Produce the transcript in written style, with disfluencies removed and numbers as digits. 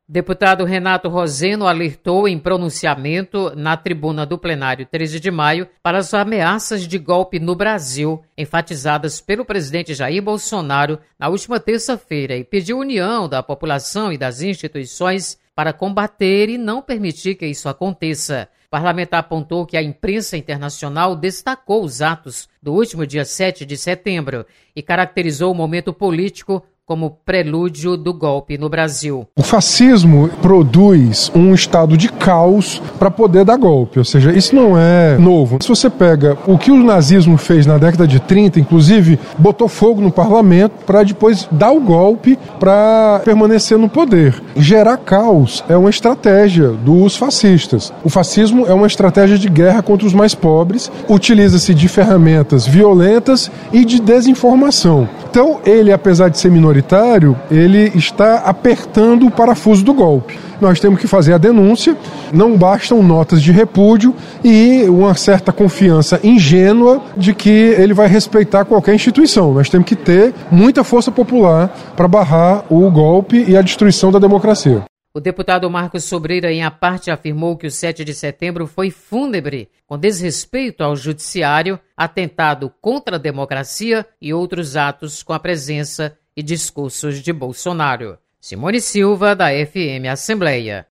Deputado Renato Roseno alertou em pronunciamento na tribuna do plenário 13 de maio para as ameaças de golpe no Brasil, enfatizadas pelo presidente Jair Bolsonaro na última terça-feira, e pediu união da população e das instituições para combater e não permitir que isso aconteça. O parlamentar apontou que a imprensa internacional destacou os atos do último dia 7 de setembro e caracterizou o momento político como prelúdio do golpe no Brasil. O fascismo produz um estado de caos para poder dar golpe, ou seja, isso não é novo. Se você pega o que o nazismo fez na década de 30, inclusive botou fogo no parlamento para depois dar o golpe para permanecer no poder. Gerar caos é uma estratégia dos fascistas. O fascismo é uma estratégia de guerra contra os mais pobres, utiliza-se de ferramentas violentas e de desinformação. Então, ele, apesar de ser minoritário, ele está apertando o parafuso do golpe. Nós temos que fazer a denúncia, não bastam notas de repúdio e uma certa confiança ingênua de que ele vai respeitar qualquer instituição. Nós temos que ter muita força popular para barrar o golpe e a destruição da democracia. O deputado Marcos Sobreira, em parte, afirmou que o 7 de setembro foi fúnebre, com desrespeito ao judiciário, atentado contra a democracia e outros atos com a presença e discursos de Bolsonaro. Simone Silva, da FM Assembleia.